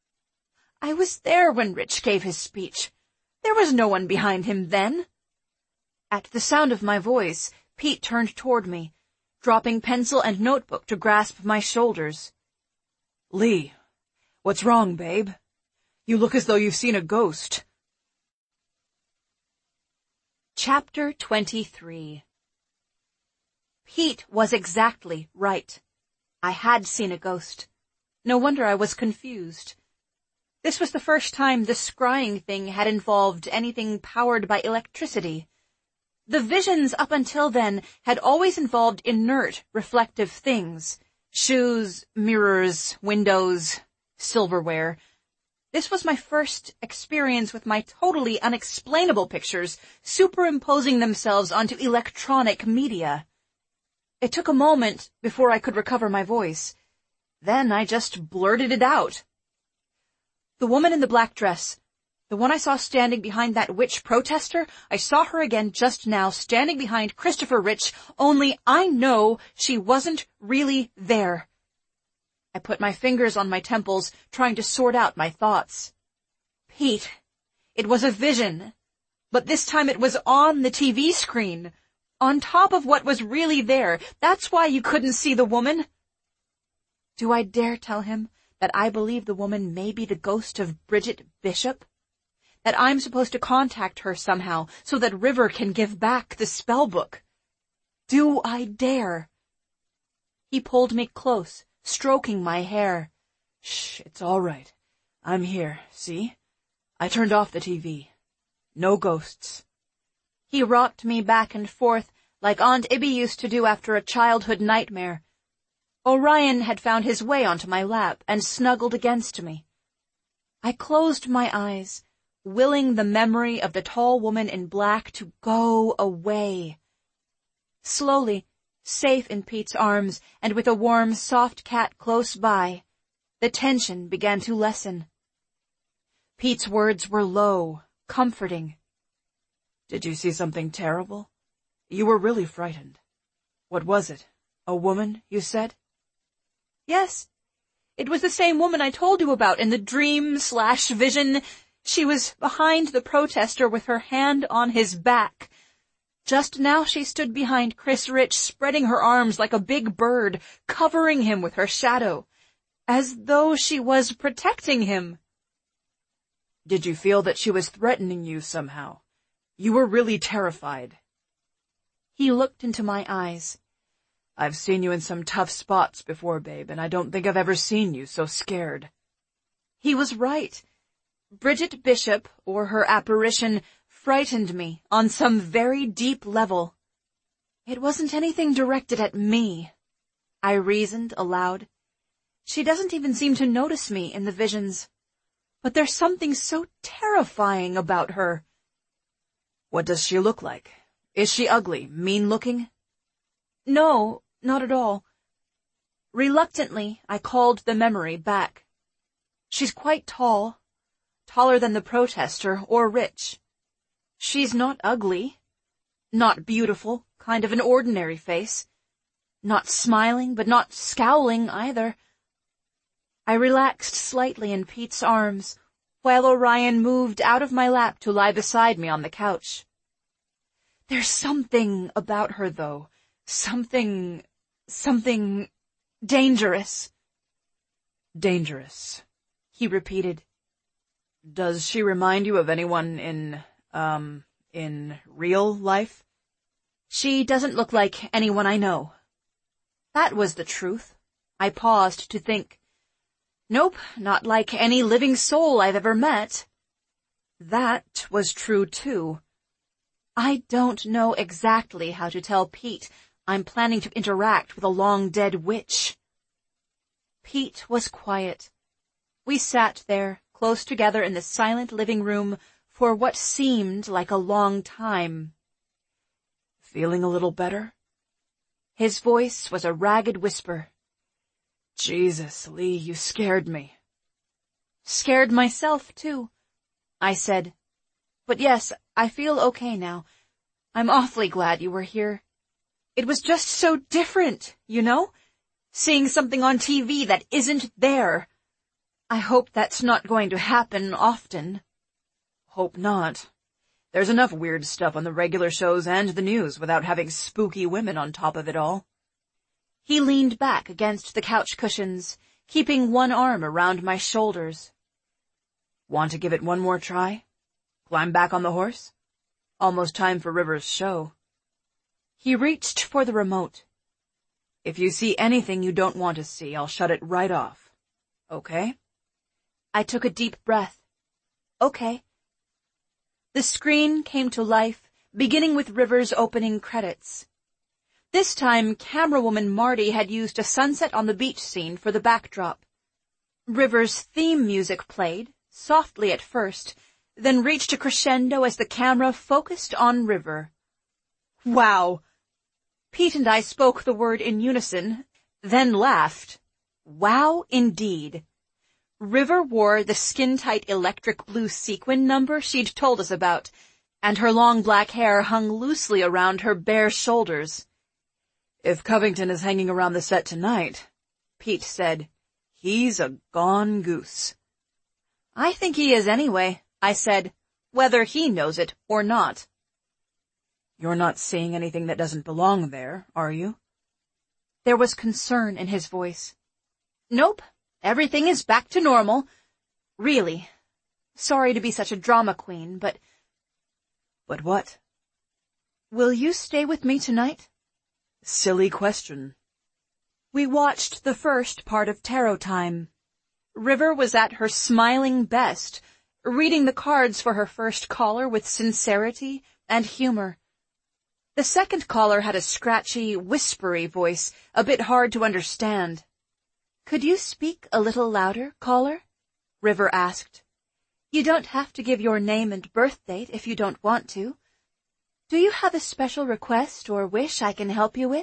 I was there when Rich gave his speech. There was no one behind him then. At the sound of my voice, Pete turned toward me, dropping pencil and notebook to grasp my shoulders. "Lee, what's wrong, babe? You look as though you've seen a ghost." Chapter 23. Pete was exactly right. I had seen a ghost. No wonder I was confused. This was the first time the scrying thing had involved anything powered by electricity. The visions up until then had always involved inert, reflective things. Shoes, mirrors, windows, silverware. This was my first experience with my totally unexplainable pictures superimposing themselves onto electronic media. It took a moment before I could recover my voice. Then I just blurted it out. "The woman in the black dress. The one I saw standing behind that witch protester, I saw her again just now standing behind Christopher Rich, only I know she wasn't really there." I put my fingers on my temples, trying to sort out my thoughts. Pete, it was a vision, but this time it was on the TV screen, on top of what was really there. That's why you couldn't see the woman. Do I dare tell him that I believe the woman may be the ghost of Bridget Bishop? That I'm supposed to contact her somehow so that River can give back the spell book? Do I dare? He pulled me close, stroking my hair. "Shh, it's all right. I'm here, see? I turned off the TV. No ghosts." He rocked me back and forth like Aunt Ibby used to do after a childhood nightmare. Orion had found his way onto my lap and snuggled against me. I closed my eyes, willing the memory of the tall woman in black to go away. Slowly, safe in Pete's arms and with a warm, soft cat close by, the tension began to lessen. Pete's words were low, comforting. "Did you see something terrible? You were really frightened. What was it? A woman, you said?" "Yes. It was the same woman I told you about in the dream/vision. She was behind the protester with her hand on his back. Just now she stood behind Chris Rich, spreading her arms like a big bird, covering him with her shadow, as though she was protecting him." "Did you feel that she was threatening you somehow? You were really terrified." He looked into my eyes. "I've seen you in some tough spots before, babe, and I don't think I've ever seen you so scared." He was right. Bridget Bishop, or her apparition, frightened me on some very deep level. It wasn't anything directed at me, I reasoned aloud. She doesn't even seem to notice me in the visions. But there's something so terrifying about her. What does she look like? Is she ugly, mean-looking? No, not at all. Reluctantly, I called the memory back. She's quite tall, taller than the protester or rich. She's not ugly, not beautiful, kind of an ordinary face. Not smiling, but not scowling either. I relaxed slightly in Pete's arms, while Orion moved out of my lap to lie beside me on the couch. There's something about her, though. Something dangerous. Dangerous, he repeated. Does she remind you of anyone in real life? She doesn't look like anyone I know. That was the truth. I paused to think. Nope, not like any living soul I've ever met. That was true, too. I don't know exactly how to tell Pete I'm planning to interact with a long-dead witch. Pete was quiet. We sat there, close together in the silent living room, for what seemed like a long time. Feeling a little better? His voice was a ragged whisper. Jesus, Lee, you scared me. Scared myself, too, I said. But yes, I feel okay now. I'm awfully glad you were here. It was just so different, you know? Seeing something on TV that isn't there. I hope that's not going to happen often. Hope not. There's enough weird stuff on the regular shows and the news without having spooky women on top of it all. He leaned back against the couch cushions, keeping one arm around my shoulders. Want to give it one more try? Climb back on the horse? Almost time for River's show. He reached for the remote. If you see anything you don't want to see, I'll shut it right off. Okay? I took a deep breath. Okay. The screen came to life, beginning with River's opening credits. This time, camerawoman Marty had used a sunset on the beach scene for the backdrop. River's theme music played, softly at first, then reached a crescendo as the camera focused on River. Wow! Pete and I spoke the word in unison, then laughed. Wow, indeed. River wore the skin-tight electric blue sequin number she'd told us about, and her long black hair hung loosely around her bare shoulders. If Covington is hanging around the set tonight, Pete said, he's a gone goose. I think he is anyway, I said, whether he knows it or not. You're not seeing anything that doesn't belong there, are you? There was concern in his voice. Nope, everything is back to normal. Really. Sorry to be such a drama queen, but... But what? Will you stay with me tonight? Silly question. We watched the first part of Tarot Time. River was at her smiling best, reading the cards for her first caller with sincerity and humor. The second caller had a scratchy, whispery voice, a bit hard to understand. Could you speak a little louder, caller? River asked. You don't have to give your name and birth date if you don't want to. Do you have a special request or wish I can help you with?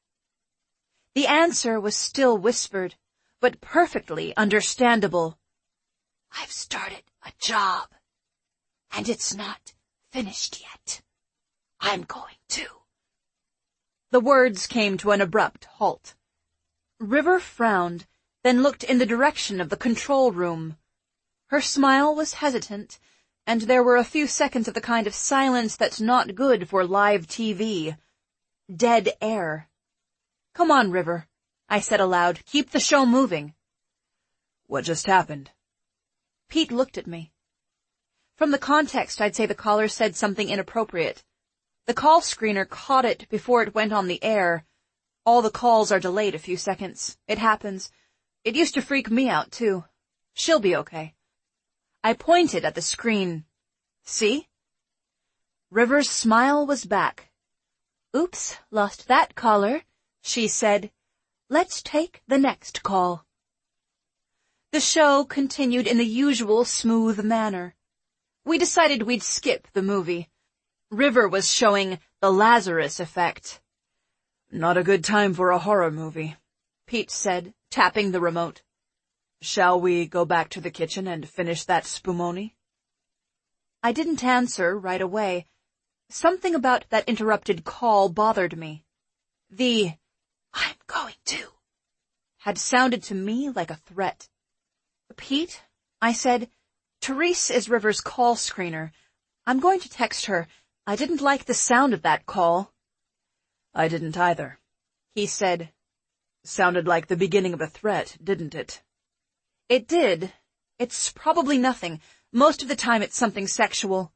The answer was still whispered, but perfectly understandable. I've started a job, and it's not finished yet. I'm going to. The words came to an abrupt halt. River frowned, then looked in the direction of the control room. Her smile was hesitant, and there were a few seconds of the kind of silence that's not good for live TV. Dead air. Come on, River, I said aloud. Keep the show moving. What just happened? Pete looked at me. From the context, I'd say the caller said something inappropriate. The call screener caught it before it went on the air. All the calls are delayed a few seconds. It happens. It used to freak me out, too. She'll be okay. I pointed at the screen. See? River's smile was back. Oops, lost that caller, she said. Let's take the next call. The show continued in the usual smooth manner. We decided we'd skip the movie. River was showing The Lazarus Effect. Not a good time for a horror movie, Pete said, tapping the remote. Shall we go back to the kitchen and finish that spumoni? I didn't answer right away. Something about that interrupted call bothered me. The "I'm going to" had sounded to me like a threat. Pete, I said, Therese is River's call screener. I'm going to text her. I didn't like the sound of that call. I didn't either, he said. Sounded like the beginning of a threat, didn't it? It did. It's probably nothing. Most of the time it's something sexual.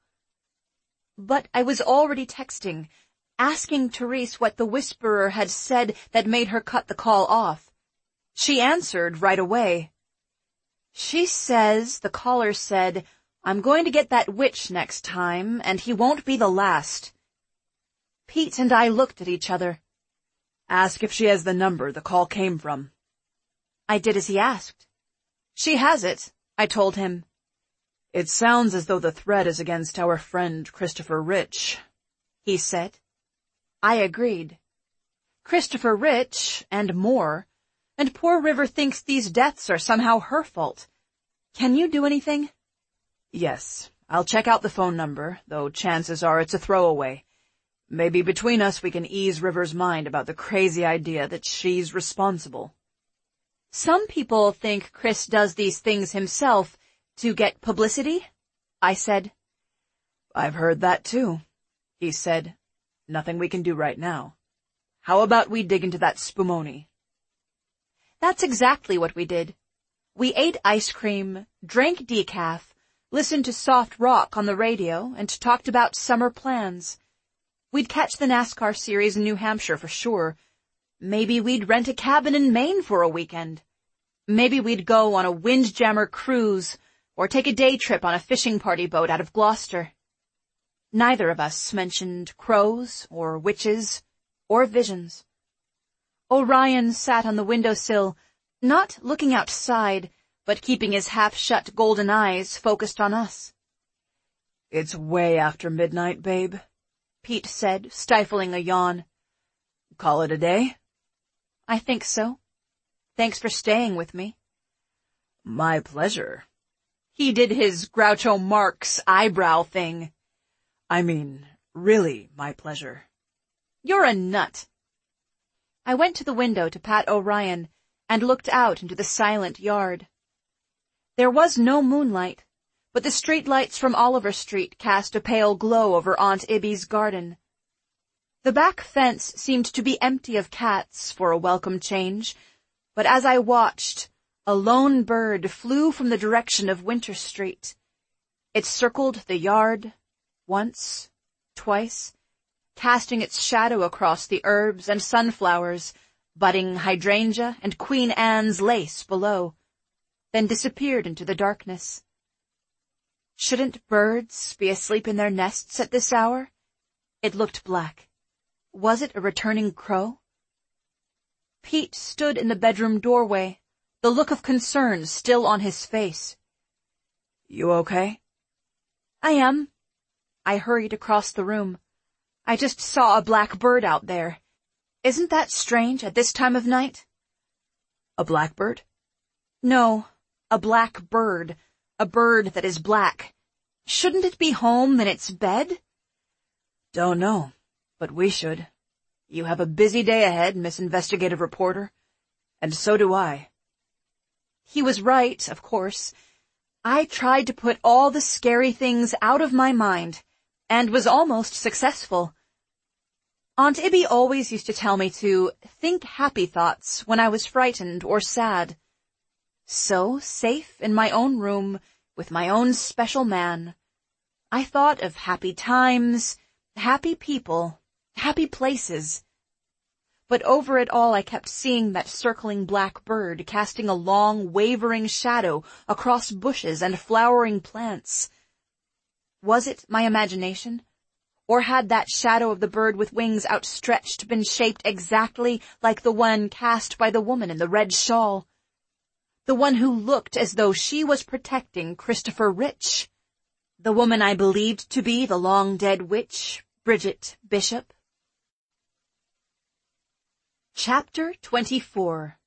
But I was already texting, asking Therese what the whisperer had said that made her cut the call off. She answered right away. She says, the caller said, I'm going to get that witch next time, and he won't be the last. Pete and I looked at each other. Ask if she has the number the call came from. I did as he asked. She has it, I told him. It sounds as though the threat is against our friend Christopher Rich, he said. I agreed. Christopher Rich, and more, and poor River thinks these deaths are somehow her fault. Can you do anything? Yes, I'll check out the phone number, though chances are it's a throwaway. Maybe between us we can ease River's mind about the crazy idea that she's responsible. Some people think Chris does these things himself to get publicity, I said. I've heard that too, he said. Nothing we can do right now. How about we dig into that spumoni? That's exactly what we did. We ate ice cream, drank decaf, listened to soft rock on the radio, and talked about summer plans. We'd catch the NASCAR series in New Hampshire for sure. Maybe we'd rent a cabin in Maine for a weekend. Maybe we'd go on a windjammer cruise or take a day trip on a fishing party boat out of Gloucester. Neither of us mentioned crows or witches or visions. Orion sat on the windowsill, not looking outside, but keeping his half-shut golden eyes focused on us. It's way after midnight, babe, Pete said, stifling a yawn. Call it a day? I think so. Thanks for staying with me. My pleasure. He did his Groucho Marx eyebrow thing. I mean, really my pleasure. You're a nut. I went to the window to pat Orion and looked out into the silent yard. There was no moonlight, but the street lights from Oliver Street cast a pale glow over Aunt Ibby's garden. The back fence seemed to be empty of cats for a welcome change, but as I watched, a lone bird flew from the direction of Winter Street. It circled the yard, once, twice, casting its shadow across the herbs and sunflowers, budding hydrangea and Queen Anne's lace below, then disappeared into the darkness. Shouldn't birds be asleep in their nests at this hour? It looked black. Was it a returning crow? Pete stood in the bedroom doorway, the look of concern still on his face. You okay? I am. I hurried across the room. I just saw a black bird out there. Isn't that strange at this time of night? A blackbird? No, a black bird. A bird that is black. Shouldn't it be home in its bed? Don't know, but we should. You have a busy day ahead, Miss Investigative Reporter. And so do I. He was right, of course. I tried to put all the scary things out of my mind, and was almost successful. Aunt Ibby always used to tell me to think happy thoughts when I was frightened or sad. So, safe in my own room, with my own special man, I thought of happy times, happy people, happy places. but over it all I kept seeing that circling black bird casting a long, wavering shadow across bushes and flowering plants. Was it my imagination? Or had that shadow of the bird with wings outstretched been shaped exactly like the one cast by the woman in the red shawl? The one who looked as though she was protecting Christopher Rich? The woman I believed to be the long-dead witch, Bridget Bishop? Chapter 24.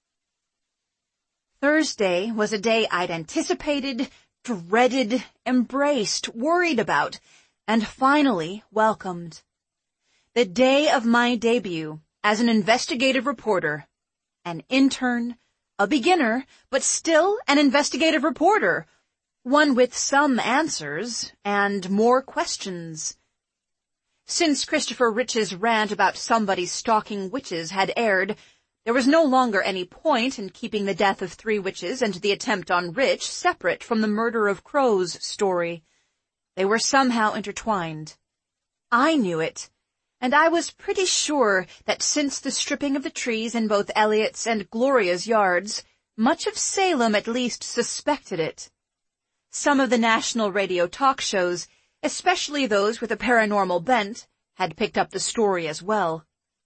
Thursday was a day I'd anticipated, dreaded, embraced, worried about, and finally welcomed. The day of my debut as an investigative reporter, an intern, a beginner, but still an investigative reporter, one with some answers and more questions. Since Christopher Rich's rant about somebody stalking witches had aired, there was no longer any point in keeping the death of 3 witches and the attempt on Rich separate from the murder of Crow's story. They were somehow intertwined. I knew it, and I was pretty sure that since the stripping of the trees in both Elliot's and Gloria's yards, much of Salem at least suspected it. Some of the national radio talk shows, especially those with a paranormal bent, had picked up the story as well.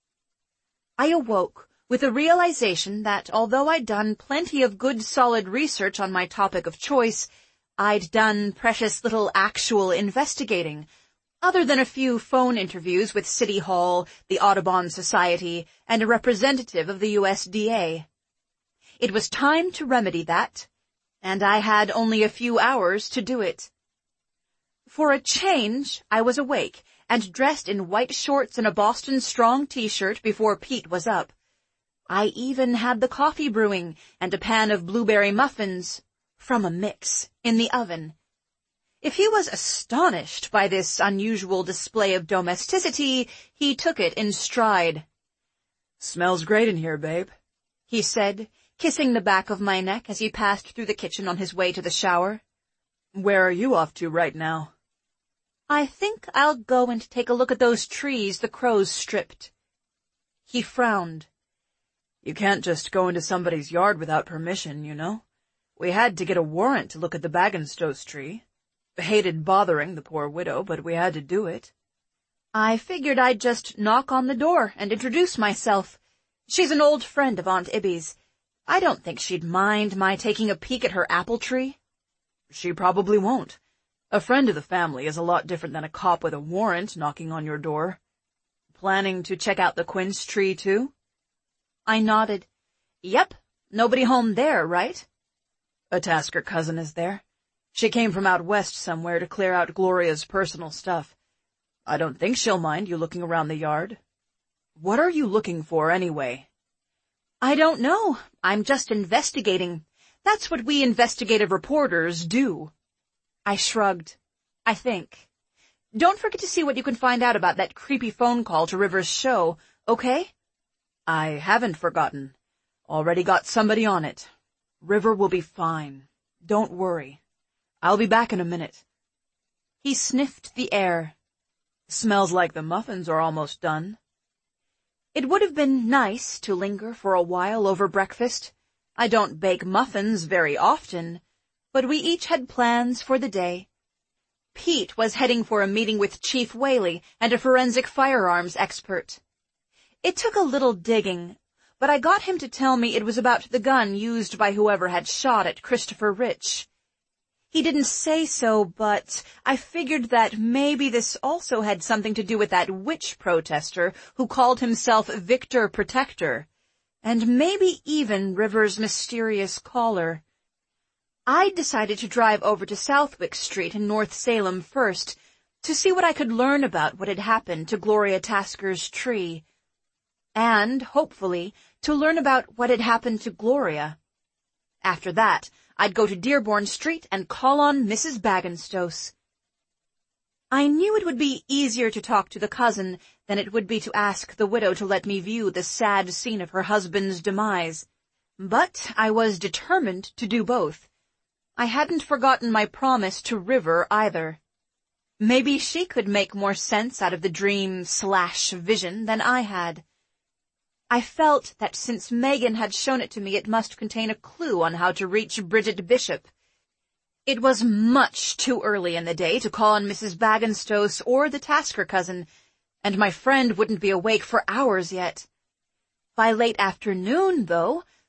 I awoke with a realization that although I'd done plenty of good solid research on my topic of choice, I'd done precious little actual investigating, other than a few phone interviews with City Hall, the Audubon Society, and a representative of the USDA. It was time to remedy that, and I had only a few hours to do it. For a change, I was awake and dressed in white shorts and a Boston Strong t-shirt before Pete was up. I even had the coffee brewing and a pan of blueberry muffins, from a mix, in the oven. If he was astonished by this unusual display of domesticity, he took it in stride. "Smells great in here, babe," he said, kissing the back of my neck as he passed through the kitchen on his way to the shower. "Where are you off to right now?" "I think I'll go and take a look at those trees the Crows stripped." He frowned. "You can't just go into somebody's yard without permission, you know. We had to get a warrant to look at the Baginstows tree. Hated bothering the poor widow, but we had to do it." "I figured I'd just knock on the door and introduce myself. She's an old friend of Aunt Ibby's. I don't think she'd mind my taking a peek at her apple tree." "She probably won't. A friend of the family is a lot different than a cop with a warrant knocking on your door. Planning to check out the quince tree, too?" I nodded. "Yep. Nobody home there, right?" "A Tasker cousin is there. She came from out west somewhere to clear out Gloria's personal stuff. I don't think she'll mind you looking around the yard. What are you looking for, anyway?" "I don't know. I'm just investigating. That's what we investigative reporters do." I shrugged. "I think. Don't forget to see what you can find out about that creepy phone call to Rivers' show, okay?" "I haven't forgotten. Already got somebody on it. River will be fine. Don't worry. I'll be back in a minute." He sniffed the air. "Smells like the muffins are almost done." It would have been nice to linger for a while over breakfast. I don't bake muffins very often, but we each had plans for the day. Pete was heading for a meeting with Chief Whaley and a forensic firearms expert. It took a little digging, but I got him to tell me it was about the gun used by whoever had shot at Christopher Rich. He didn't say so, but I figured that maybe this also had something to do with that witch protester who called himself Victor Protector, and maybe even Rivers' mysterious caller. I decided to drive over to Southwick Street in North Salem first, to see what I could learn about what had happened to Gloria Tasker's tree, and, hopefully, to learn about what had happened to Gloria. After that, I'd go to Dearborn Street and call on Mrs. Baginstows. I knew it would be easier to talk to the cousin than it would be to ask the widow to let me view the sad scene of her husband's demise, but I was determined to do both. I hadn't forgotten my promise to River either. Maybe she could make more sense out of the dream/vision than I had. I felt that since Megan had shown it to me, it must contain a clue on how to reach Bridget Bishop. It was much too early in the day to call on Mrs. Bagginstoss or the Tasker cousin, and my friend wouldn't be awake for hours yet. By late afternoon, though,